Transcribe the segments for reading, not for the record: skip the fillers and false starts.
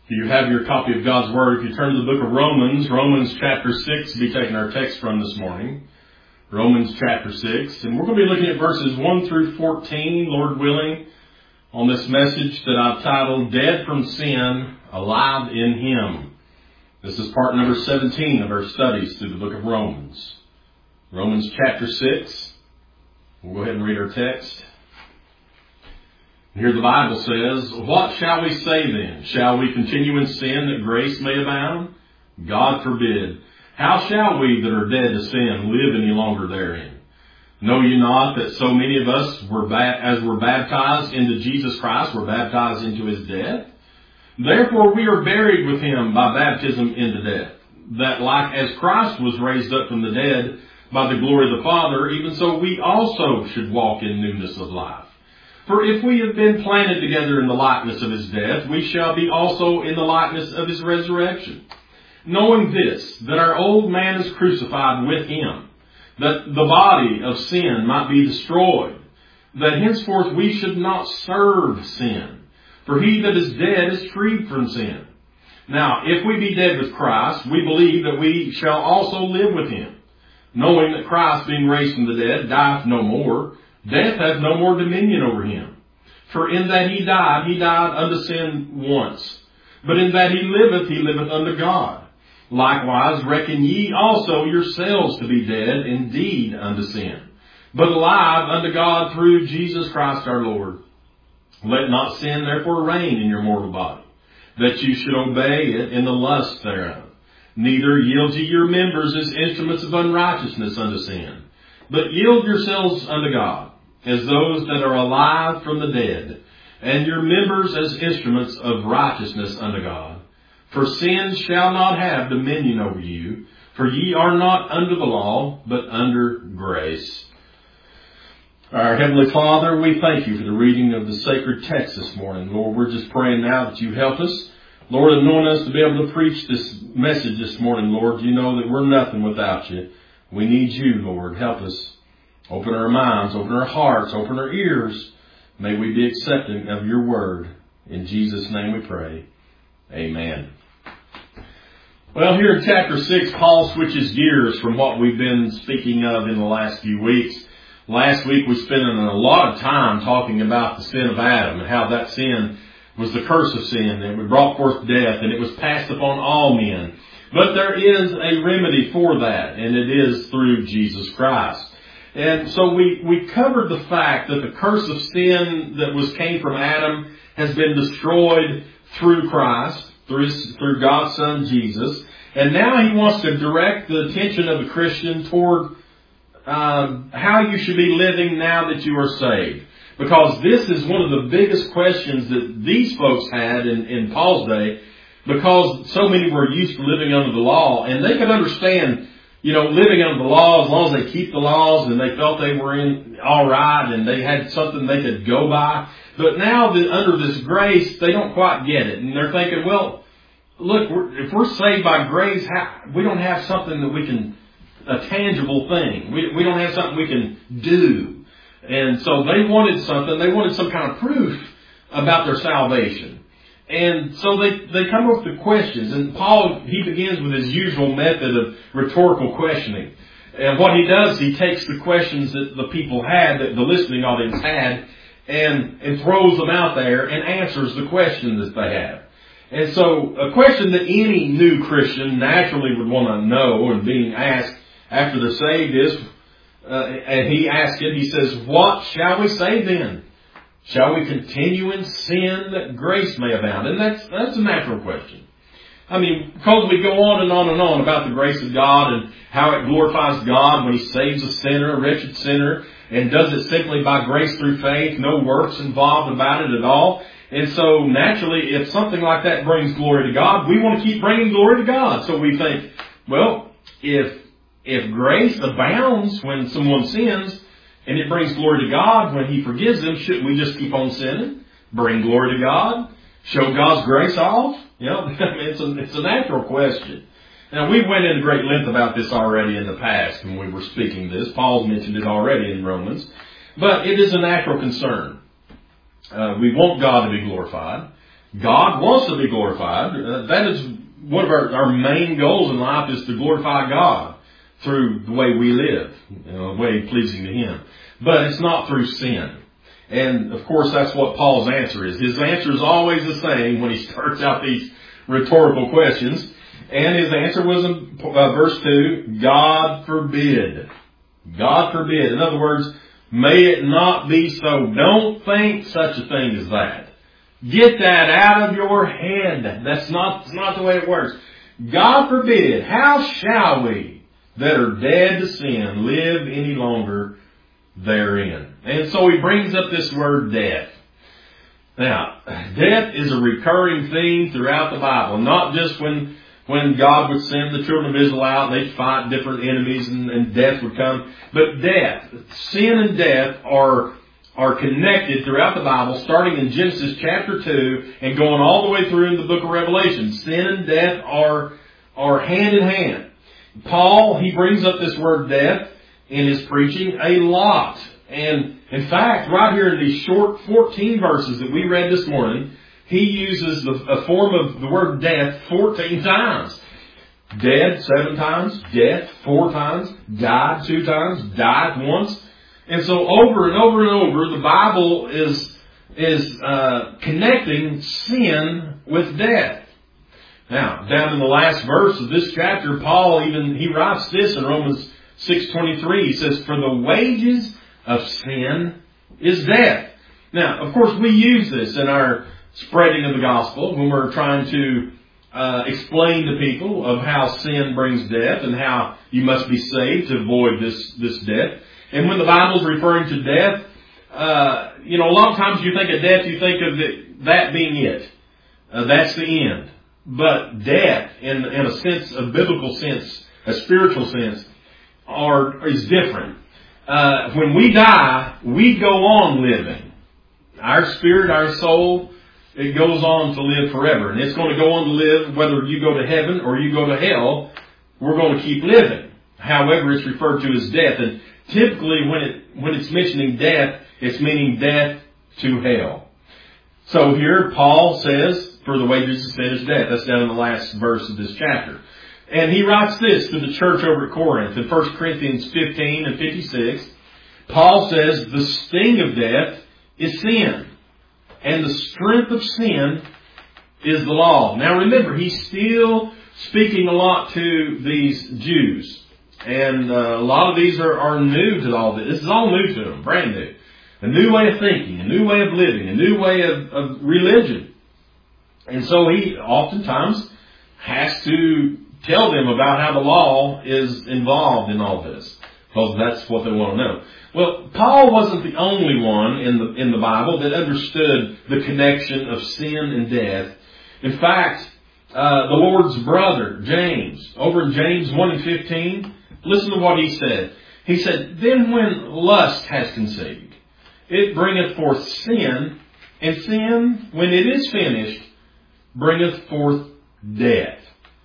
If you have your copy of God's Word, if you turn to the book of Romans chapter 6, we'll be taking our text from this morning. Romans chapter 6. And we're going to be looking at verses 1 through 14, Lord willing, on this message that I've titled, Dead from Sin, Alive in Him. This is part number 17 of our studies through the book of Romans. Romans chapter 6. We'll go ahead and read our text. Here the Bible says, What shall we say then? Shall we continue in sin that grace may abound? God forbid. How shall we that are dead to sin live any longer therein? Know ye not that so many of us as were baptized into Jesus Christ were baptized into His death? Therefore we are buried with Him by baptism into death, that like as Christ was raised up from the dead by the glory of the Father, even so we also should walk in newness of life. For if we have been planted together in the likeness of His death, we shall be also in the likeness of His resurrection. Knowing this, that our old man is crucified with Him, that the body of sin might be destroyed, that henceforth we should not serve sin. For he that is dead is freed from sin. Now, if we be dead with Christ, we believe that we shall also live with Him, knowing that Christ, being raised from the dead, dieth no more. Death hath no more dominion over Him. For in that He died unto sin once. But in that He liveth unto God. Likewise reckon ye also yourselves to be dead indeed unto sin, but alive unto God through Jesus Christ our Lord. Let not sin therefore reign in your mortal body, that you should obey it in the lust thereof. Neither yield ye your members as instruments of unrighteousness unto sin, but yield yourselves unto God, as those that are alive from the dead, and your members as instruments of righteousness unto God. For sin shall not have dominion over you, for ye are not under the law, but under grace. Our Heavenly Father, we thank You for the reading of the sacred text this morning. Lord, we're just praying now that You help us. Lord, anoint us to be able to preach this message this morning, Lord. You know that we're nothing without You. We need You, Lord. Help us. Open our minds, open our hearts, open our ears. May we be accepting of Your word. In Jesus' name we pray. Amen. Well, here in chapter 6, Paul switches gears from what we've been speaking of in the last few weeks. Last week we spent a lot of time talking about the sin of Adam and how that sin was the curse of sin, and it brought forth death, and it was passed upon all men. But there is a remedy for that, and it is through Jesus Christ. And so we covered the fact that the curse of sin that came from Adam has been destroyed through Christ, through God's Son Jesus. And now He wants to direct the attention of the Christian toward how you should be living now that you are saved. Because this is one of the biggest questions that these folks had in Paul's day, because so many were used to living under the law, and they could understand, living under the law as long as they keep the laws and they felt they were in all right and they had something they could go by. But now that under this grace, they don't quite get it. And they're thinking, well, look, if we're saved by grace, we don't have something that we can, a tangible thing. We don't have something we can do. And so they wanted something. They wanted some kind of proof about their salvation. And so they come up with questions. And Paul, he begins with his usual method of rhetorical questioning. And what he does, he takes the questions that the people had, that the listening audience had, and throws them out there and answers the question that they have. And so a question that any new Christian naturally would want to know and being asked after they're saved is, and he asks it, he says, What shall we say then? Shall we continue in sin that grace may abound? And that's a natural question. I mean, because we go on and on and on about the grace of God and how it glorifies God when He saves a sinner, a wretched sinner, and does it simply by grace through faith, no works involved about it at all. And so naturally, if something like that brings glory to God, we want to keep bringing glory to God. So we think, well, if grace abounds when someone sins, and it brings glory to God when He forgives them, shouldn't we just keep on sinning? Bring glory to God? Show God's grace off? It's a natural question. Now, we went into great length about this already in the past when we were speaking this. Paul's mentioned it already in Romans. But it is a natural concern. We want God to be glorified. God wants to be glorified. That is one of our main goals in life, is to glorify God through the way we live, the way pleasing to Him. But it's not through sin. And of course, that's what Paul's answer is. His answer is always the same when he starts out these rhetorical questions. And his answer was in verse 2, God forbid. God forbid. In other words, may it not be so. Don't think such a thing as that. Get that out of your head. That's not the way it works. God forbid. How shall we that are dead to sin live any longer therein? And so he brings up this word death. Now, death is a recurring theme throughout the Bible. Not just when God would send the children of Israel out, they'd fight different enemies and death would come. But death, sin and death are connected throughout the Bible, starting in Genesis chapter 2 and going all the way through in the book of Revelation. Sin and death are hand in hand. Paul, he brings up this word death in his preaching a lot. And in fact, right here in these short 14 verses that we read this morning, he uses a form of the word death 14 times. Dead 7 times, death 4 times, died 2 times, died once. And so over and over and over, the Bible is connecting sin with death. Now, down in the last verse of this chapter, Paul he writes this in Romans 6:23. He says, "For the wages of sin is death." Now, of course, we use this in our spreading of the gospel when we're trying to explain to people of how sin brings death and how you must be saved to avoid this death. And when the Bible's referring to death, a lot of times you think of death, you think of that being it. That's the end. But death, in a sense, a biblical sense, a spiritual sense, is different. When we die, we go on living. Our spirit, our soul, it goes on to live forever. And it's going to go on to live whether you go to heaven or you go to hell. We're going to keep living. However, it's referred to as death. And typically when it's mentioning death, it's meaning death to hell. So here Paul says, for the wages of sin is death. That's down in the last verse of this chapter. And he writes this to the church over at Corinth in 1 Corinthians 15 and 56. Paul says, the sting of death is sin, and the strength of sin is the law. Now remember, he's still speaking a lot to these Jews. And a lot of these are new to all this. This is all new to them, brand new. A new way of thinking, a new way of living, a new way of religion. And so he oftentimes has to tell them about how the law is involved in all this, because that's what they want to know. Well, Paul wasn't the only one in the Bible that understood the connection of sin and death. In fact, the Lord's brother, James, over in James 1 and 15, listen to what he said. He said, "Then when lust has conceived, it bringeth forth sin, and sin, when it is finished, bringeth forth death."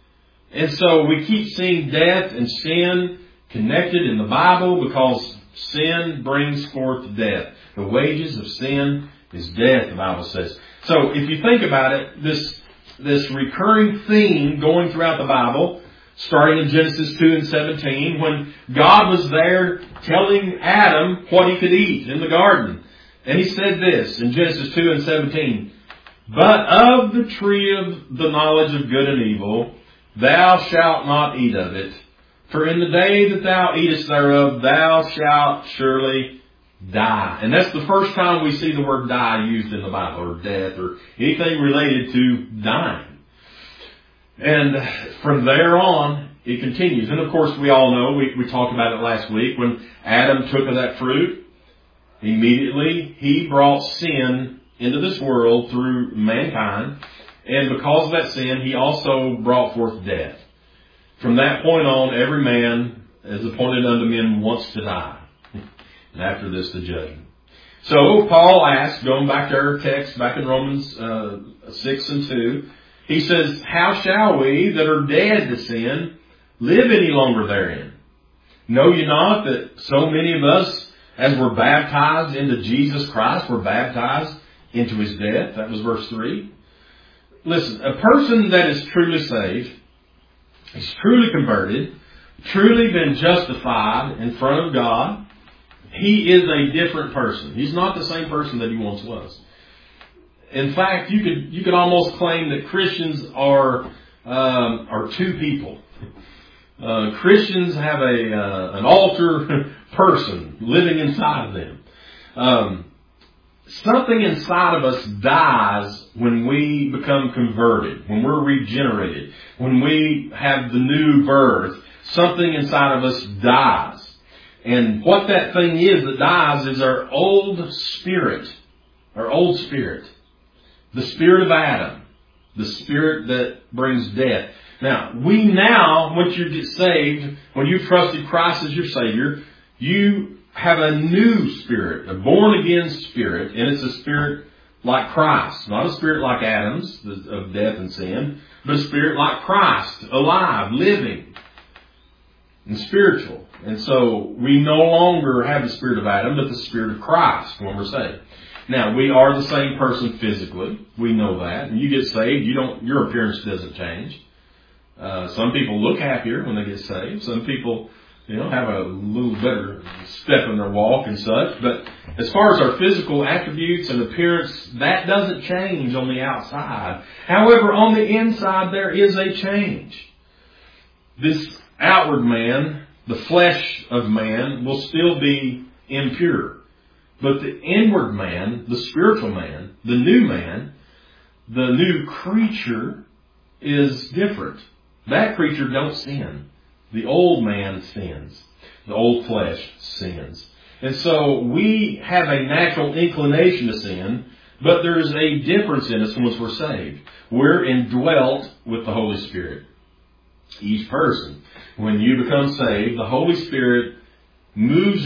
And so we keep seeing death and sin connected in the Bible because sin brings forth death. The wages of sin is death, the Bible says. So if you think about it, this recurring theme going throughout the Bible, starting in Genesis 2 and 17, when God was there telling Adam what he could eat in the garden. And he said this in Genesis 2 and 17, "But of the tree of the knowledge of good and evil, thou shalt not eat of it. For in the day that thou eatest thereof, thou shalt surely die." And that's the first time we see the word die used in the Bible, or death, or anything related to dying. And from there on, it continues. And of course, we all know, we talked about it last week, when Adam took of that fruit, immediately he brought sin into this world through mankind. And because of that sin, he also brought forth death. From that point on, every man is appointed unto men once to die. And after this, the judgment. So Paul asks, going back to our text, back in Romans 6 and 2, he says, "How shall we that are dead to sin live any longer therein? Know ye not that so many of us, as were baptized into Jesus Christ, were baptized into his death?" That was verse 3. listen, a person that is truly saved, is truly converted, truly been justified in front of God, he is a different person. He's not the same person that he once was. In fact, you could almost claim that Christians are two people. Christians have an alter person living inside of them. Something inside of us dies when we become converted, when we're regenerated, when we have the new birth. Something inside of us dies. And what that thing is that dies is our old spirit. Our old spirit. The spirit of Adam. The spirit that brings death. Now, once you get saved, when you trusted Christ as your Savior, you have a new spirit, a born-again spirit, and it's a spirit like Christ. Not a spirit like Adam's, of death and sin, but a spirit like Christ, alive, living, and spiritual. And so, we no longer have the spirit of Adam, but the spirit of Christ when we're saved. Now, we are the same person physically. We know that. When you get saved, your appearance doesn't change. Some people look happier when they get saved. Some people, have a little better step in their walk and such. But as far as our physical attributes and appearance, that doesn't change on the outside. However, on the inside, there is a change. This outward man, the flesh of man, will still be impure. But the inward man, the spiritual man, the new creature is different. That creature don't sin. The old man sins. The old flesh sins. And so we have a natural inclination to sin, but there's a difference in us once we're saved. We're indwelt with the Holy Spirit. Each person. When you become saved, the Holy Spirit moves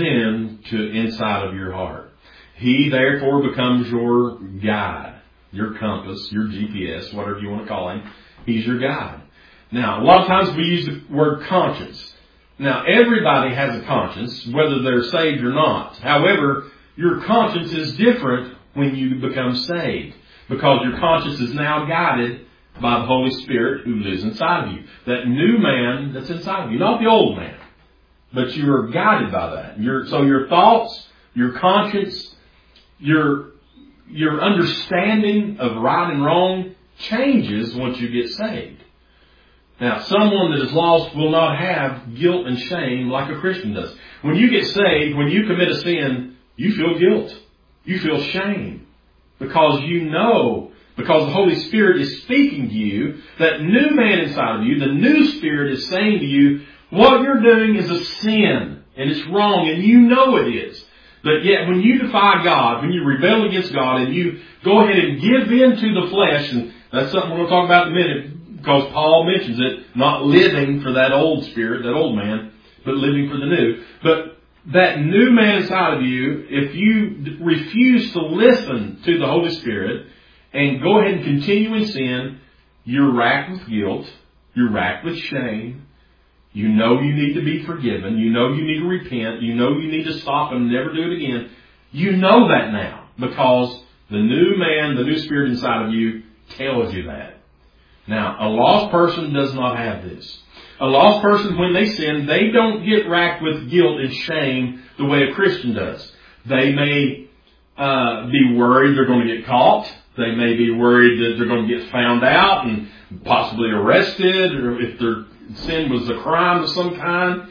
inside of your heart. He therefore becomes your guide, your compass, your GPS, whatever you want to call him. He's your guide. Now, a lot of times we use the word conscience. Now, everybody has a conscience, whether they're saved or not. However, your conscience is different when you become saved, because your conscience is now guided by the Holy Spirit who lives inside of you. That new man that's inside of you, not the old man, but you are guided by that. So your thoughts, your conscience, your understanding of right and wrong changes once you get saved. Now, someone that is lost will not have guilt and shame like a Christian does. When you get saved, when you commit a sin, you feel guilt. You feel shame. Because because the Holy Spirit is speaking to you, that new man inside of you, the new Spirit is saying to you, what you're doing is a sin, and it's wrong, and you know it is. But yet, when you defy God, when you rebel against God, and you go ahead and give in to the flesh, and that's something we're going to talk about in a minute, because Paul mentions it, not living for that old spirit, that old man, but living for the new. But that new man inside of you, if you refuse to listen to the Holy Spirit and go ahead and continue in sin, you're racked with guilt, you're racked with shame. You know you need to be forgiven. You know you need to repent. You know you need to stop and never do it again. You know that now because the new man, the new spirit inside of you tells you that. Now, a lost person does not have this. A lost person, when they sin, they don't get racked with guilt and shame the way a Christian does. They may be worried they're going to get caught. They may be worried that they're going to get found out and possibly arrested, or if their sin was a crime of some kind.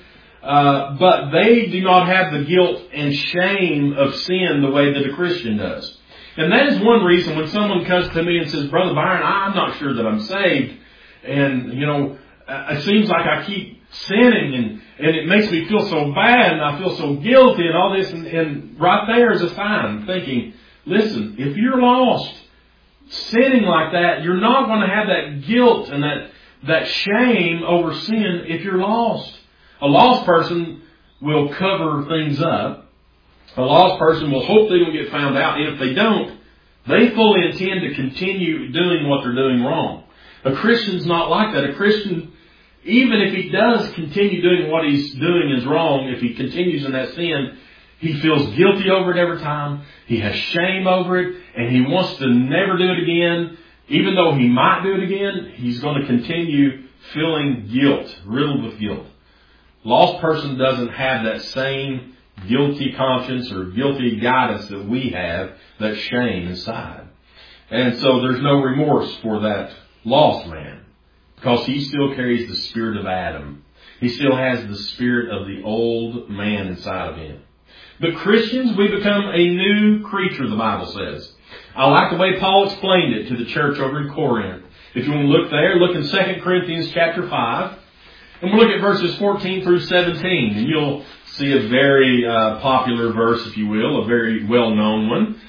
But they do not have the guilt and shame of sin the way that a Christian does. And that is one reason when someone comes to me and says, Brother Byron, I'm not sure that I'm saved. And, it seems like I keep sinning and it makes me feel so bad and I feel so guilty and all this. And right there is a sign thinking, listen, if you're lost, sinning like that, you're not going to have that guilt and that shame over sin if you're lost. A lost person will cover things up. A lost person will hope they don't get found out. And if they don't, they fully intend to continue doing what they're doing wrong. A Christian's not like that. A Christian, even if he does continue doing what he's doing is wrong, if he continues in that sin, he feels guilty over it every time. He has shame over it, and he wants to never do it again. Even though he might do it again, he's going to continue feeling guilt, riddled with guilt. Lost person doesn't have that same guilty conscience or guilty guidance that we have, that shame inside. And so there's no remorse for that lost man, because he still carries the spirit of Adam. He still has the spirit of the old man inside of him. But Christians, we become a new creature, the Bible says. I like the way Paul explained it to the church over in Corinth. If you want to look there, look in 2 Corinthians chapter 5. And we'll look at verses 14 through 17. And you'll see a very popular verse, if you will, a very well-known one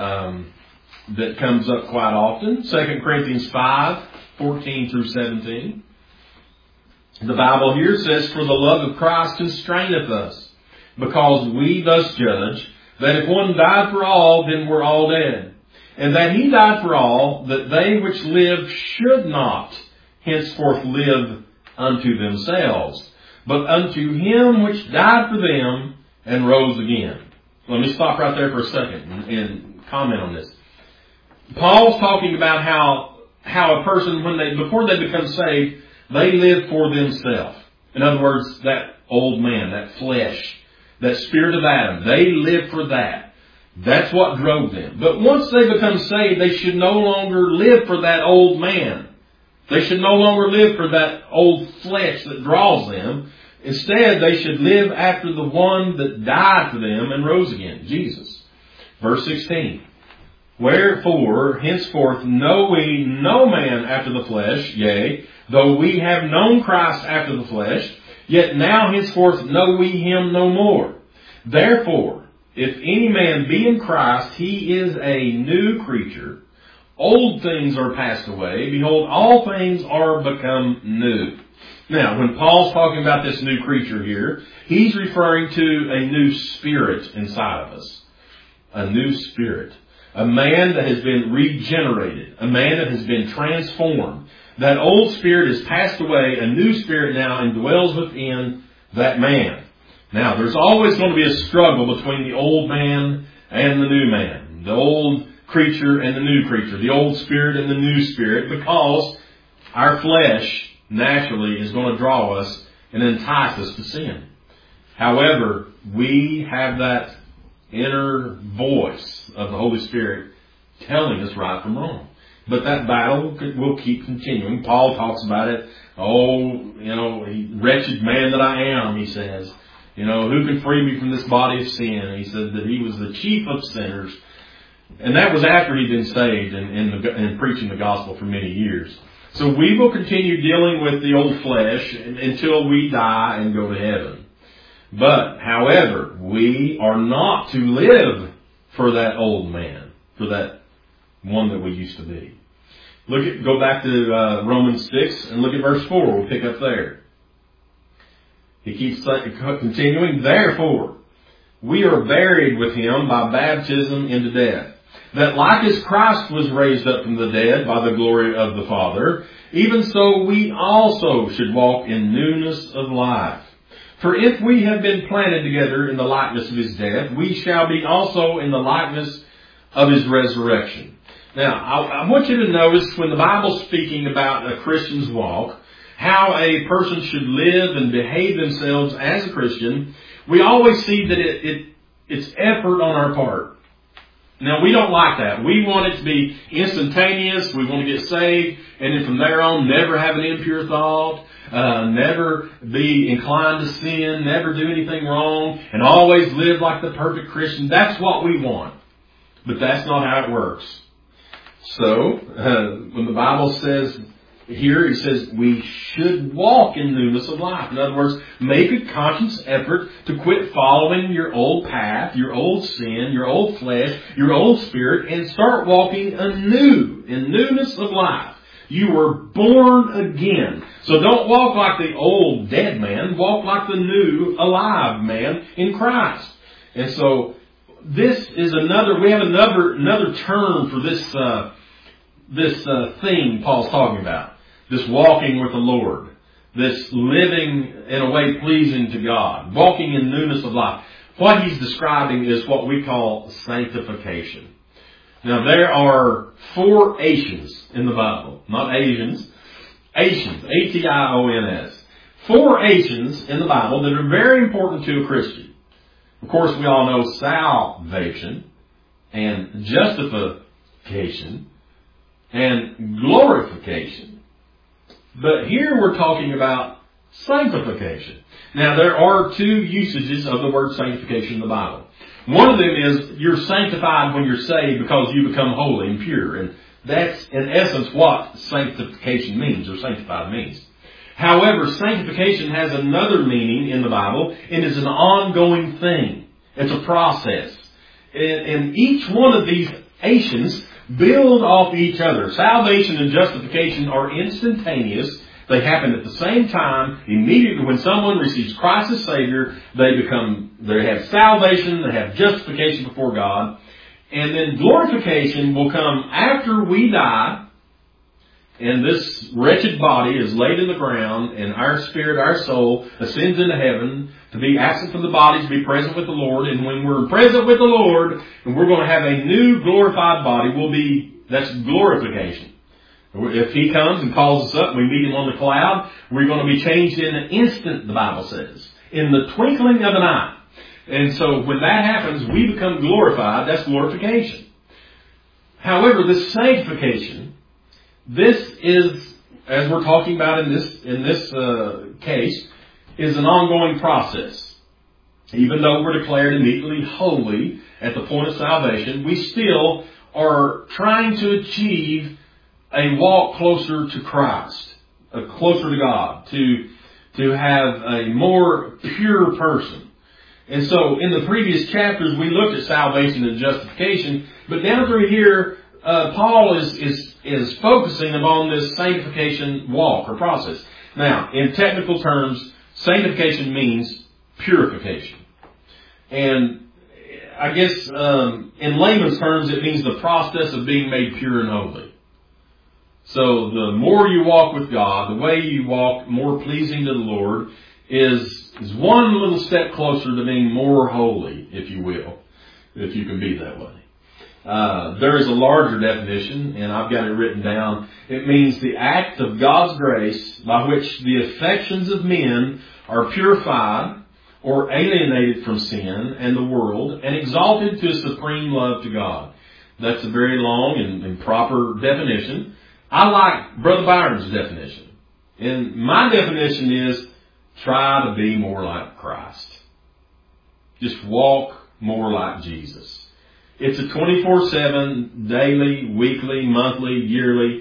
that comes up quite often. 2 Corinthians 5, 14 through 17. The Bible here says, "For the love of Christ constraineth us, because we thus judge, that if one died for all, then we're all dead. And that he died for all, that they which live should not henceforth live unto themselves, but unto him which died for them and rose again." Let me stop right there for a second and comment on this. Paul's talking about how a person, before they become saved, they live for themselves. In other words, that old man, that flesh, that spirit of Adam, they live for that. That's what drove them. But once they become saved, they should no longer live for that old man. They should no longer live for that old flesh that draws them. Instead, they should live after the one that died for them and rose again, Jesus. Verse 16. "Wherefore, henceforth know we no man after the flesh, yea, though we have known Christ after the flesh, yet now henceforth know we him no more. Therefore, if any man be in Christ, he is a new creature. Old things are passed away. Behold, all things are become new." Now, when Paul's talking about this new creature here, he's referring to a new spirit inside of us. A new spirit. A man that has been regenerated. A man that has been transformed. That old spirit has passed away. A new spirit now indwells within that man. Now, there's always going to be a struggle between the old man and the new man. The old creature and the new creature. The old spirit and the new spirit. Because our flesh naturally is going to draw us and entice us to sin. However, we have that inner voice of the Holy Spirit telling us right from wrong. But that battle will keep continuing. Paul talks about it. "Oh, wretched man that I am," he says. "Who can free me from this body of sin?" He said that he was the chief of sinners. And that was after he'd been saved and preaching the gospel for many years. So we will continue dealing with the old flesh until we die and go to heaven. But, however, we are not to live for that old man, for that one that we used to be. Go back to Romans 6 and look at verse 4. We'll pick up there. He keeps continuing. "Therefore, we are buried with him by baptism into death, that like as Christ was raised up from the dead by the glory of the Father, even so we also should walk in newness of life. For if we have been planted together in the likeness of his death, we shall be also in the likeness of his resurrection." Now, I want you to notice when the Bible's speaking about a Christian's walk, how a person should live and behave themselves as a Christian, we always see that it's effort on our part. Now, we don't like that. We want it to be instantaneous. We want to get saved, and then from there on, never have an impure thought, never be inclined to sin, never do anything wrong, and always live like the perfect Christian. That's what we want. But that's not how it works. So, when the Bible says here, it says we should walk in newness of life. In other words, make a conscious effort to quit following your old path, your old sin, your old flesh, your old spirit, and start walking anew in newness of life. You were born again. So don't walk like the old dead man. Walk like the new alive man in Christ. And so this is we have another term for this thing Paul's talking about. This walking with the Lord. This living in a way pleasing to God. Walking in newness of life. What he's describing is what we call sanctification. Now there are 4 Asians in the Bible. Not Asians. Asians. A-T-I-O-N-S. 4 Asians in the Bible that are very important to a Christian. Of course, we all know salvation and justification and glorification. But here we're talking about sanctification. Now, there are 2 usages of the word sanctification in the Bible. One of them is you're sanctified when you're saved because you become holy and pure. And that's, in essence, what sanctification means, or sanctified means. However, sanctification has another meaning in the Bible, and is an ongoing thing. It's a process. And each one of these Asians build off each other. Salvation and justification are instantaneous. They happen at the same time. Immediately when someone receives Christ as Savior, they have salvation, they have justification before God. And then glorification will come after we die, and this wretched body is laid in the ground, and our spirit, our soul, ascends into heaven to be absent from the body, to be present with the Lord. And when we're present with the Lord, and we're going to have a new glorified body, that's glorification. If He comes and calls us up, we meet Him on the cloud, we're going to be changed in an instant, the Bible says. In the twinkling of an eye. And so when that happens, we become glorified. That's glorification. However, this sanctification, this is, as we're talking about in this case, is an ongoing process. Even though we're declared immediately holy at the point of salvation, we still are trying to achieve a walk closer to Christ, closer to God, to have a more pure person. And so in the previous chapters we looked at salvation and justification, but down through here Paul is focusing upon this sanctification walk or process. Now, in technical terms, sanctification means purification. And I guess in layman's terms it means the process of being made pure and holy. So the more you walk with God, the way you walk more pleasing to the Lord is one little step closer to being more holy, if you will, if you can be that way. There is a larger definition, and I've got it written down. It means the act of God's grace by which the affections of men are purified or alienated from sin and the world and exalted to a supreme love to God. That's a very long and proper definition. I like Brother Byron's definition. And my definition is try to be more like Christ. Just walk more like Jesus. It's a 24/7, daily, weekly, monthly, yearly,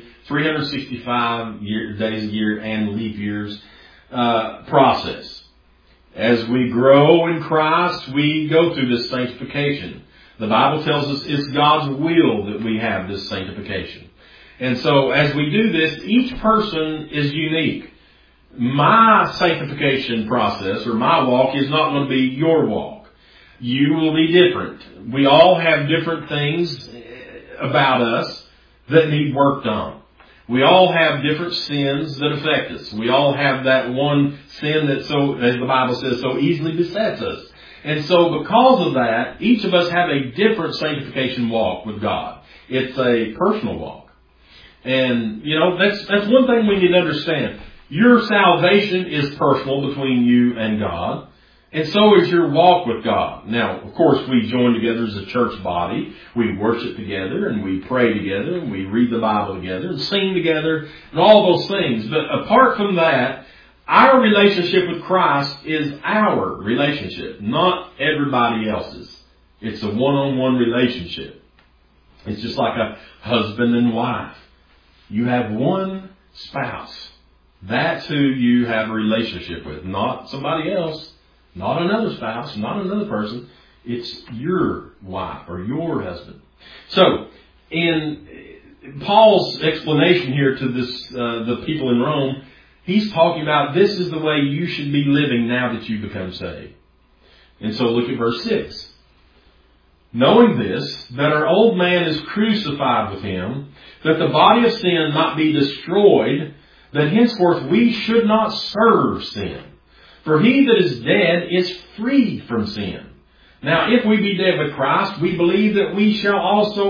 365 days a year and leap years process. As we grow in Christ, we go through this sanctification. The Bible tells us it's God's will that we have this sanctification. And so as we do this, each person is unique. My sanctification process or my walk is not going to be your walk. You will be different. We all have different things about us that need worked on. We all have different sins that affect us. We all have that one sin that, so, as the Bible says, so easily besets us. And so because of that, each of us have a different sanctification walk with God. It's a personal walk. And, that's one thing we need to understand. Your salvation is personal between you and God. And so is your walk with God. Now, of course, we join together as a church body. We worship together and we pray together and we read the Bible together and sing together and all those things. But apart from that, our relationship with Christ is our relationship, not everybody else's. It's a one-on-one relationship. It's just like a husband and wife. You have one spouse. That's who you have a relationship with, not somebody else, not another spouse, not another person. It's your wife or your husband. So, in Paul's explanation here to the people in Rome, he's talking about this is the way you should be living now that you become saved. And so look at verse 6. Knowing this, that our old man is crucified with him, that the body of sin might be destroyed, that henceforth we should not serve sin. For he that is dead is free from sin. Now, if we be dead with Christ, we believe that we shall also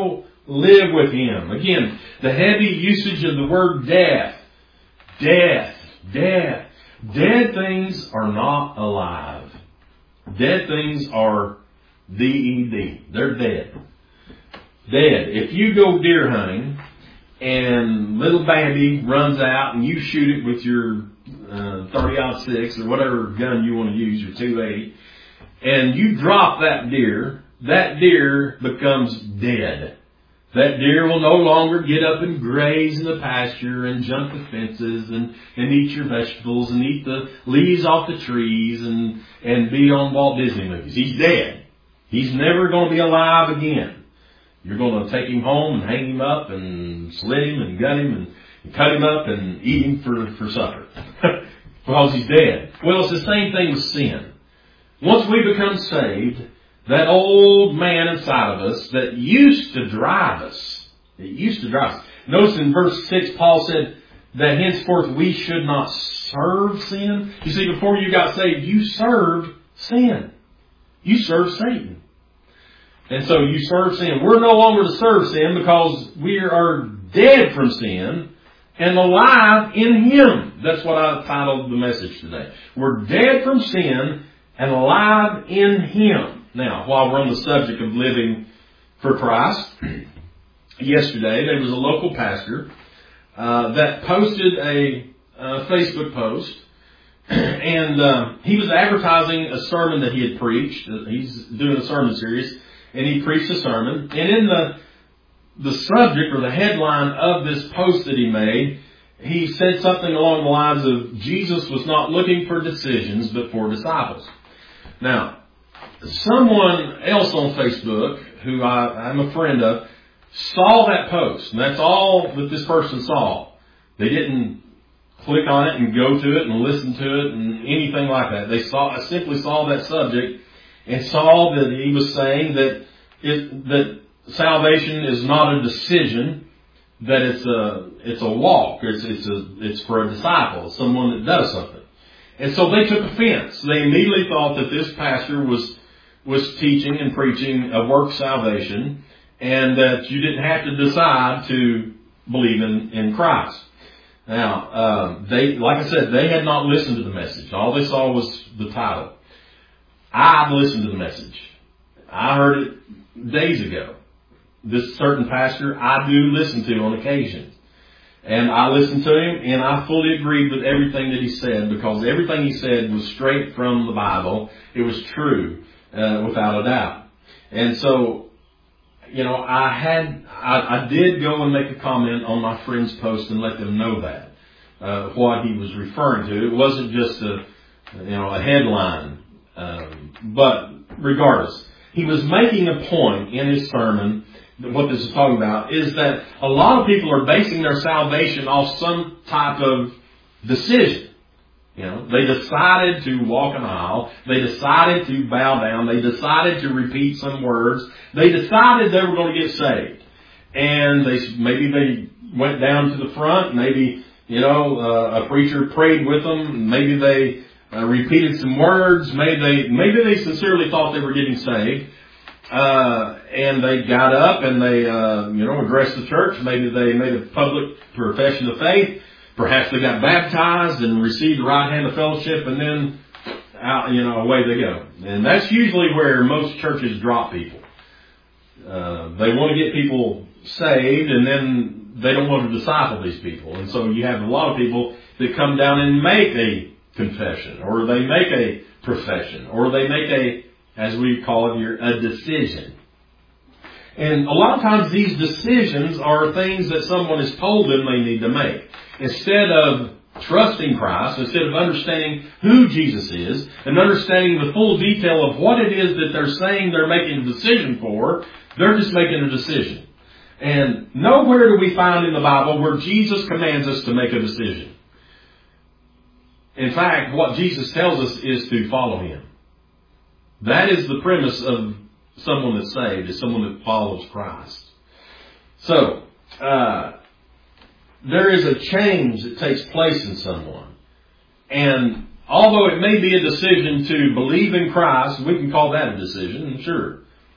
live with Him. Again, the heavy usage of the word death. Death. Death. Dead things are not alive. Dead things are D-E-D. They're dead. Dead. If you go deer hunting and little Bambi runs out and you shoot it with your 30-06 or whatever gun you want to use, your .280, and you drop that deer becomes dead. That deer will no longer get up and graze in the pasture and jump the fences and eat your vegetables and eat the leaves off the trees and be on Walt Disney movies. He's dead. He's never going to be alive again. You're going to take him home and hang him up and slit him and gut him and cut him up and eat him for supper. Because he's dead. Well, it's the same thing with sin. Once we become saved, that old man inside of us that used to drive us. Notice in verse 6, Paul said that henceforth we should not serve sin. You see, before you got saved, you served sin. You served Satan. And so you serve sin. We're no longer to serve sin because we are dead from sin and alive in Him. That's what I titled the message today. We're dead from sin and alive in Him. Now, while we're on the subject of living for Christ, yesterday there was a local pastor that posted a Facebook post, and he was advertising a sermon that he had preached. He's doing a sermon series, and he preached a sermon. And in the subject or the headline of this post that he made, he said something along the lines of, Jesus was not looking for decisions, but for disciples. Now, someone else on Facebook, who I'm a friend of, saw that post. And that's all that this person saw. They didn't click on it and go to it and listen to it and anything like that. They simply saw that subject and saw that he was saying that salvation is not a decision, that it's a walk. It's for a disciple, someone that does something. And so they took offense. They immediately thought that this pastor was teaching and preaching a work salvation, and that you didn't have to decide to believe in Christ. Now, like I said, they had not listened to the message. All they saw was the title. I listened to the message. I heard it days ago. This certain pastor I do listen to on occasion. And I listened to him, and I fully agreed with everything that he said, because everything he said was straight from the Bible. It was true, without a doubt. And so, I did go and make a comment on my friend's post and let them know that, what he was referring to. It wasn't just a headline. But regardless, he was making a point in his sermon. What this is talking about is that a lot of people are basing their salvation off some type of decision. They decided to walk an aisle. They decided to bow down. They decided to repeat some words. They decided they were going to get saved. And maybe they went down to the front. Maybe, a preacher prayed with them. Maybe they repeated some words. Maybe they sincerely thought they were getting saved. And they got up and they, addressed the church. Maybe they made a public profession of faith. Perhaps they got baptized and received the right hand of fellowship, and then out, away they go. And that's usually where most churches drop people. They want to get people saved, and then they don't want to disciple these people. And so you have a lot of people that come down and make a confession, or they make a profession, or they make as we call it here, a decision. And a lot of times these decisions are things that someone has told them they need to make. Instead of trusting Christ, instead of understanding who Jesus is, and understanding the full detail of what it is that they're saying they're making a decision for, they're just making a decision. And nowhere do we find in the Bible where Jesus commands us to make a decision. In fact, what Jesus tells us is to follow Him. That is the premise of someone that's saved, is someone that follows Christ. So, there is a change that takes place in someone. And although it may be a decision to believe in Christ, we can call that a decision, sure.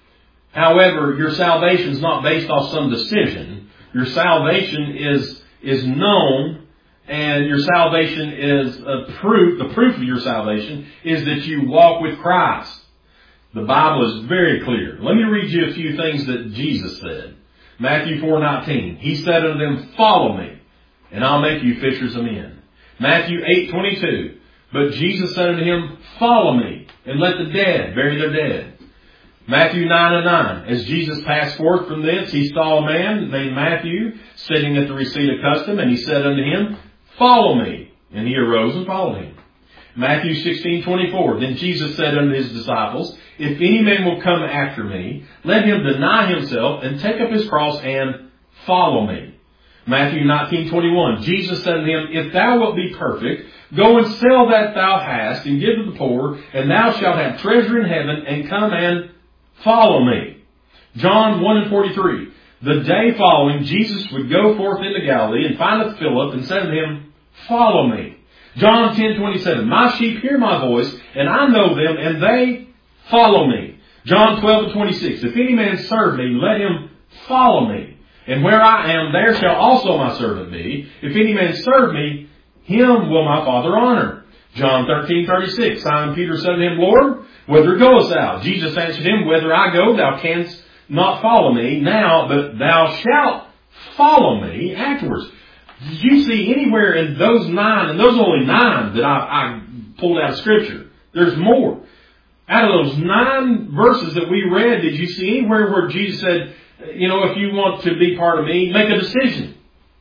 However, your salvation is not based off some decision. Your salvation is known, and your salvation is a proof. The proof of your salvation is that you walk with Christ. The Bible is very clear. Let me read you a few things that Jesus said. Matthew 4:19. He said unto them, "Follow me, and I'll make you fishers of men." Matthew 8:22. But Jesus said unto him, "Follow me, and let the dead bury their dead." Matthew 9:9. As Jesus passed forth from thence, he saw a man named Matthew sitting at the receipt of custom, and he said unto him, "Follow me." And he arose and followed him. Matthew 16:24. Then Jesus said unto his disciples, "If any man will come after me, let him deny himself and take up his cross and follow me." Matthew 19:21. Jesus said unto him, "If thou wilt be perfect, go and sell that thou hast and give to the poor, and thou shalt have treasure in heaven, and come and follow me." John 1:43. The day following, Jesus would go forth into Galilee and findeth Philip and said unto him, "Follow me." John 10:27. My sheep hear my voice, and I know them, and they follow me. John 12:26. If any man serve me, let him follow me. And where I am, there shall also my servant be. If any man serve me, him will my Father honor. John 13:36. Simon Peter said to him, "Lord, whither goest thou?" Jesus answered him, "Whither I go, thou canst not follow me now, but thou shalt follow me afterwards." Did you see anywhere in those 9, and those are only 9 that I pulled out of Scripture. There's more. Out of those 9 verses that we read, did you see anywhere where Jesus said, if you want to be part of me, make a decision?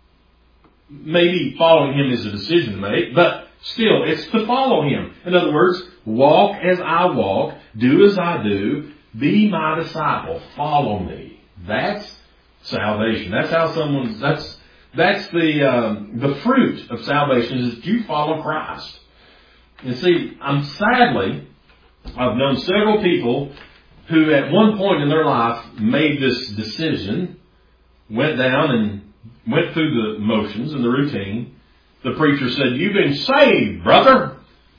Maybe following him is a decision to make, but still, it's to follow him. In other words, walk as I walk, do as I do, be my disciple, follow me. That's salvation. That's how that's the fruit of salvation, is that you follow Christ. And see, I've known several people who at one point in their life made this decision, went down and went through the motions and the routine. The preacher said, "You've been saved, brother."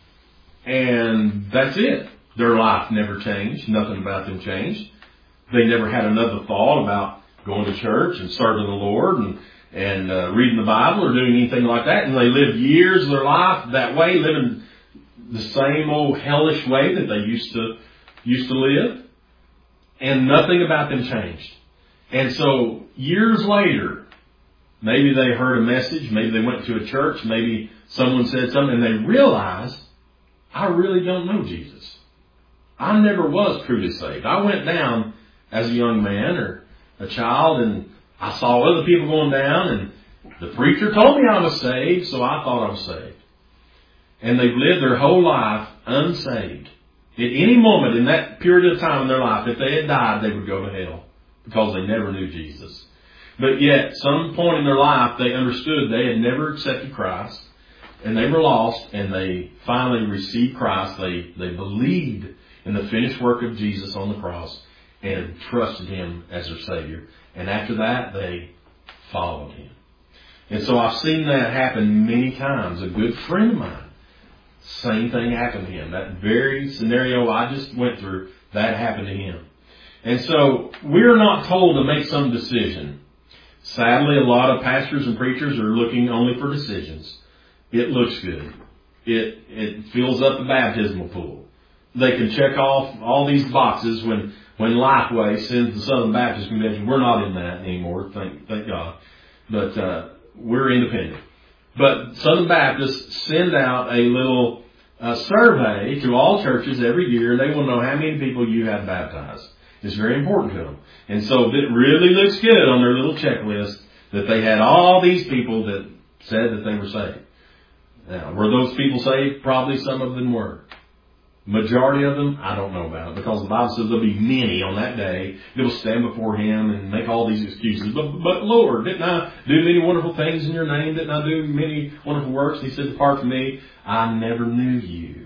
And that's it. Their life never changed. Nothing about them changed. They never had another thought about going to church and serving the Lord and reading the Bible or doing anything like that. And they lived years of their life that way, living the same old hellish way that they used to live. And nothing about them changed. And so years later, maybe they heard a message, maybe they went to a church, maybe someone said something, and they realized, I really don't know Jesus. I never was truly saved. I went down as a young man or a child, and I saw other people going down, and the preacher told me I was saved, so I thought I was saved. And they've lived their whole life unsaved. At any moment in that period of time in their life, if they had died, they would go to hell because they never knew Jesus. But yet, some point in their life, they understood they had never accepted Christ, and they were lost, and they finally received Christ. They believed in the finished work of Jesus on the cross and trusted him as their Savior. And after that, they followed him. And so I've seen that happen many times. A good friend of mine, same thing happened to him. That very scenario I just went through, that happened to him. And so we're not told to make some decision. Sadly, a lot of pastors and preachers are looking only for decisions. It looks good. It fills up the baptismal pool. They can check off all these boxes when Lifeway sends the Southern Baptist Convention. We're not in that anymore, thank God. But we're independent. But Southern Baptists send out a little survey to all churches every year. They will know how many people you have baptized. It's very important to them. And so it really looks good on their little checklist that they had all these people that said that they were saved. Now, were those people saved? Probably some of them were. Majority of them, I don't know about it, because the Bible says there'll be many on that day that will stand before him and make all these excuses. But Lord, didn't I do many wonderful things in your name? Didn't I do many wonderful works? And he said, "Depart from me, I never knew you.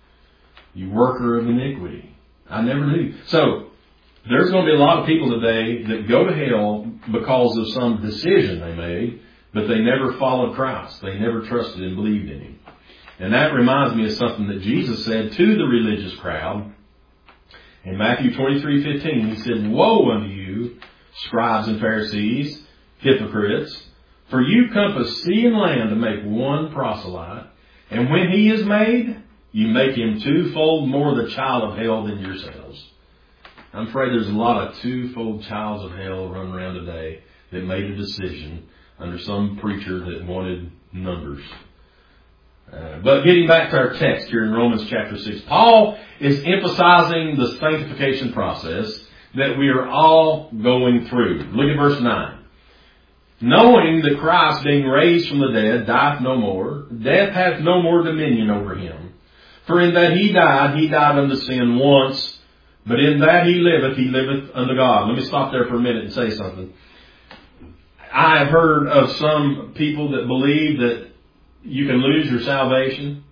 You worker of iniquity. I never knew you." So, there's going to be a lot of people today that go to hell because of some decision they made, but they never followed Christ. They never trusted and believed in him. And that reminds me of something that Jesus said to the religious crowd In Matthew 23:15, he said, "Woe unto you, scribes and Pharisees, hypocrites, for you compass sea and land to make one proselyte, and when he is made, you make him twofold more the child of hell than yourselves." I'm afraid there's a lot of twofold childs of hell running around today that made a decision under some preacher that wanted numbers. But getting back to our text here in Romans chapter 6, Paul is emphasizing the sanctification process that we are all going through. Look at verse 9. "Knowing that Christ, being raised from the dead, dieth no more, death hath no more dominion over him. For in that he died unto sin once, but in that he liveth unto God." Let me stop there for a minute and say something. I have heard of some people that believe that you can lose your salvation,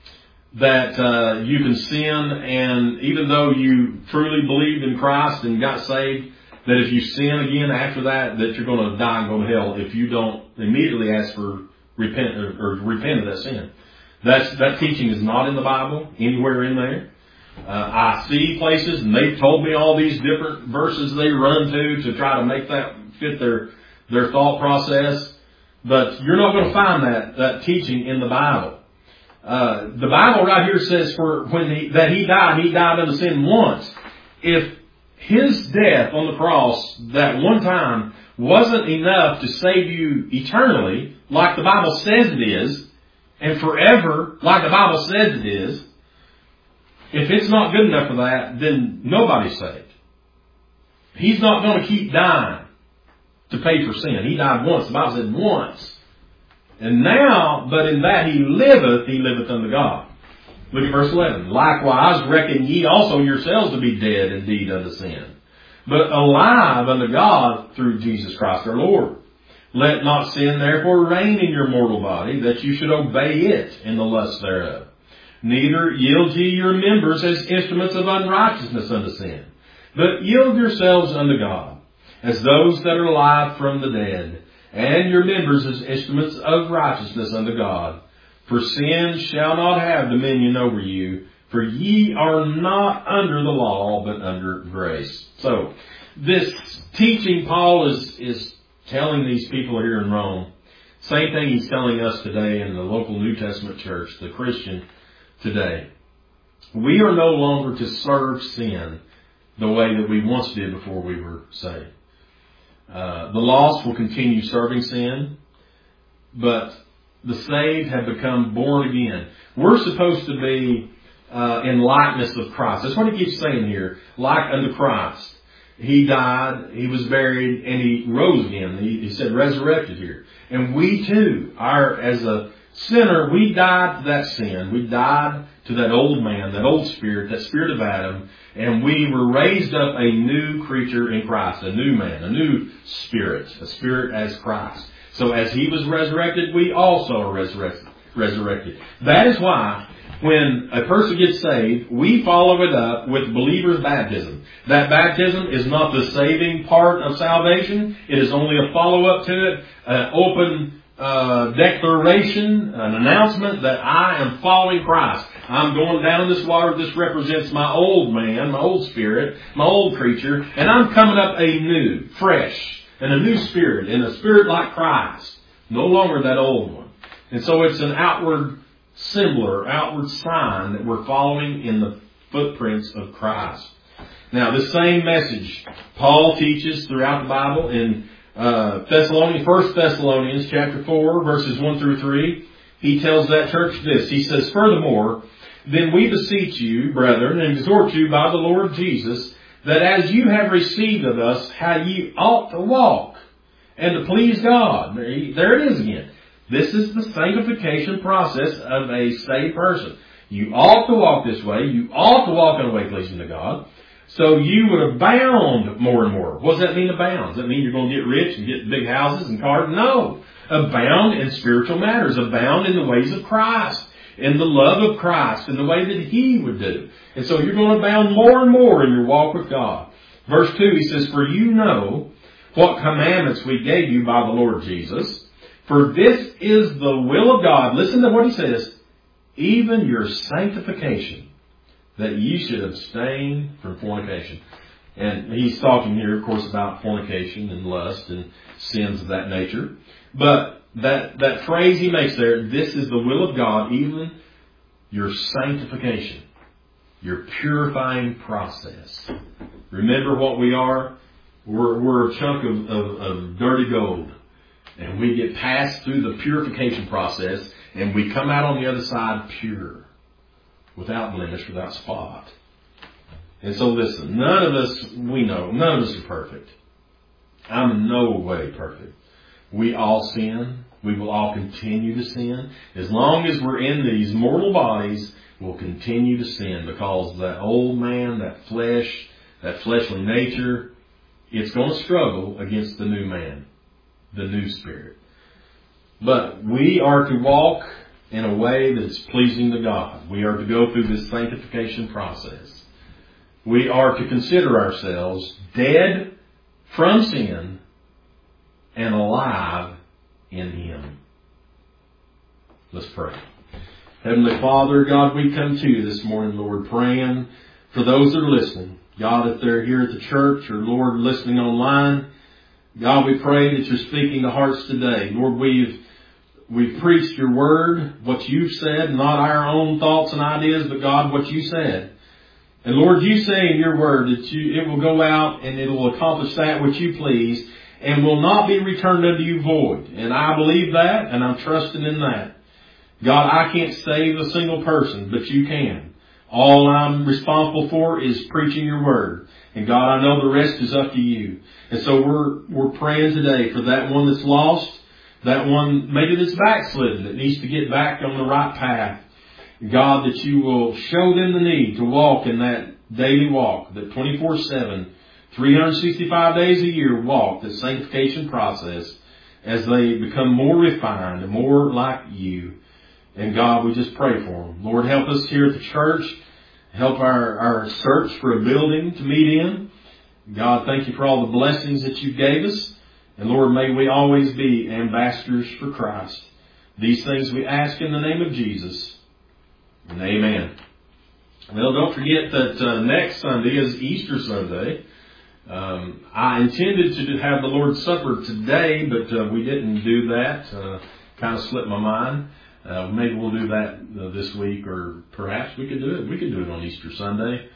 that you can sin, and even though you truly believed in Christ and got saved, that if you sin again after that, that you're going to die and go to hell if you don't immediately ask for repent of that sin. That teaching is not in the Bible anywhere in there. I see places, and they've told me all these different verses they run to try to make that fit their thought process. But you're not going to find that teaching in the Bible. The Bible right here says he died unto sin once. If his death on the cross that one time wasn't enough to save you eternally, like the Bible says it is, and forever, like the Bible says it is, if it's not good enough for that, then nobody's saved. He's not going to keep dying to pay for sin. He died once. The Bible said once. And now, but in that he liveth unto God. Look at verse 11. "Likewise reckon ye also yourselves to be dead indeed unto sin, but alive unto God through Jesus Christ our Lord. Let not sin therefore reign in your mortal body, that you should obey it in the lust thereof. Neither yield ye your members as instruments of unrighteousness unto sin, but yield yourselves unto God, as those that are alive from the dead, and your members as instruments of righteousness unto God. For sin shall not have dominion over you, for ye are not under the law, but under grace." So, this teaching Paul is telling these people here in Rome, same thing he's telling us today in the local New Testament church, the Christian today. We are no longer to serve sin the way that we once did before we were saved. The lost will continue serving sin, but the saved have become born again. We're supposed to be in likeness of Christ. That's what he keeps saying here. Like unto Christ. He died, he was buried, and he rose again. He said resurrected here. And we too are, as a sinner, we died to that sin. We died to that old man, that old spirit, that spirit of Adam, and we were raised up a new creature in Christ, a new man, a new spirit, a spirit as Christ. So as he was resurrected, we also are resurrected. That is why when a person gets saved, we follow it up with believer's baptism. That baptism is not the saving part of salvation. It is only a follow-up to it, an open declaration, an announcement that I am following Christ. I'm going down this water. This represents my old man, my old spirit, my old creature, and I'm coming up a new, fresh, and a new spirit, and a spirit like Christ. No longer that old one. And so it's an outward symbol or outward sign that we're following in the footprints of Christ. Now, this same message Paul teaches throughout the Bible in 1 Thessalonians chapter 4, verses 1 through 3. He tells that church this. He says, "Furthermore, then we beseech you, brethren, and exhort you by the Lord Jesus, that as you have received of us, how ye ought to walk, and to please God." There it is again. This is the sanctification process of a saved person. You ought to walk this way. You ought to walk in a way pleasing to God. So you would abound more and more. What does that mean, abound? Does that mean you're going to get rich and get big houses and cars? No. Abound in spiritual matters. Abound in the ways of Christ, in the love of Christ, in the way that He would do. And so you're going to abound more and more in your walk with God. Verse 2, he says, "For you know what commandments we gave you by the Lord Jesus. For this is the will of God." Listen to what he says. "Even your sanctification, that ye should abstain from fornication. And he's talking here, of course, about fornication and lust and sins of that nature. But that phrase he makes there, this is the will of God, even your sanctification, your purifying process. Remember what we are? We're a chunk of dirty gold. And we get passed through the purification process, and we come out on the other side pure, without blemish, without spot. And so listen, none of us are perfect. I'm in no way perfect. We all sin. We will all continue to sin. As long as we're in these mortal bodies, we'll continue to sin, because that old man, that flesh, that fleshly nature, it's going to struggle against the new man, the new spirit. But we are to walk in a way that's pleasing to God. We are to go through this sanctification process. We are to consider ourselves dead from sin and alive in Him. Let's pray. Heavenly Father, God, we come to you this morning, Lord, praying for those that are listening. God, if they're here at the church or, Lord, listening online, God, we pray that you're speaking to hearts today. Lord, we've preached your word, what you've said, not our own thoughts and ideas, but God, what you said. And Lord, you say in your word that it will go out and it will accomplish that which you please and will not be returned unto you void. And I believe that, and I'm trusting in that. God, I can't save a single person, but you can. All I'm responsible for is preaching your word. And God, I know the rest is up to you. And so we're praying today for that one that's lost, that one maybe that's backslidden, that needs to get back on the right path. God, that you will show them the need to walk in that daily walk, that 24/7, 365 days a year walk, the sanctification process, as they become more refined and more like you. And God, we just pray for them. Lord, help us here at the church. Help our search for a building to meet in. God, thank you for all the blessings that you gave us. And Lord, may we always be ambassadors for Christ. These things we ask in the name of Jesus. And amen. Well, don't forget that next Sunday is Easter Sunday. I intended to have the Lord's Supper today, but we didn't do that. Kind of slipped my mind. Maybe we'll do that this week, or perhaps we could do it. We could do it on Easter Sunday.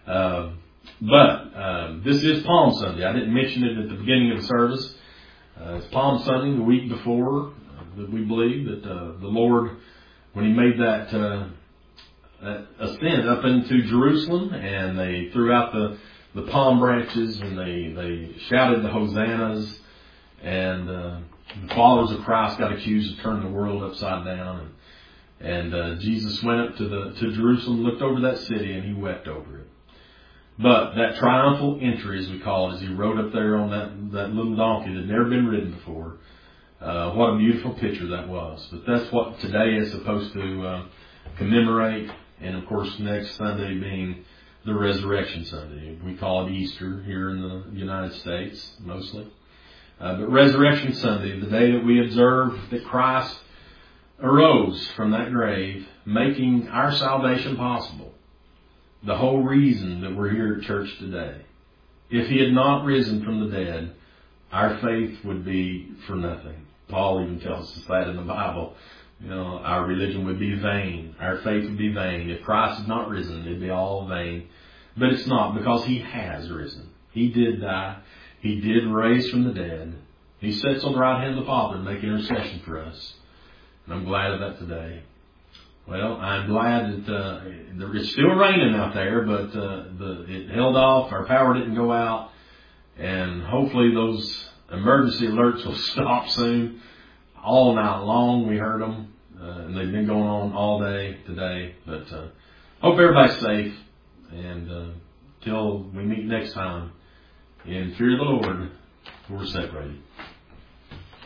But this is Palm Sunday. I didn't mention it at the beginning of the service. It's Palm Sunday, the week before, that we believe that the Lord, when He made that ascent up into Jerusalem, and they threw out the palm branches, and they shouted the hosannas, and the followers of Christ got accused of turning the world upside down, and Jesus went up to Jerusalem, looked over that city, and He wept over it. But that triumphal entry, as we call it, as He rode up there on that little donkey that had never been ridden before, what a beautiful picture that was. But that's what today is supposed to commemorate. And of course, next Sunday being the Resurrection Sunday. We call it Easter here in the United States, mostly. But Resurrection Sunday, the day that we observe that Christ arose from that grave, making our salvation possible. The whole reason that we're here at church today. If He had not risen from the dead, our faith would be for nothing. Paul even tells us that in the Bible. You know, our religion would be vain. Our faith would be vain. If Christ had not risen, it'd be all vain. But it's not, because He has risen. He did die. He did raise from the dead. He sits on the right hand of the Father and makes intercession for us. And I'm glad of that today. Well, I'm glad that it's still raining out there, but it held off. Our power didn't go out. And hopefully those emergency alerts will stop soon. All night long we heard them. And they've been going on all day today. But hope everybody's safe. And till we meet next time, in fear of the Lord, we're separated.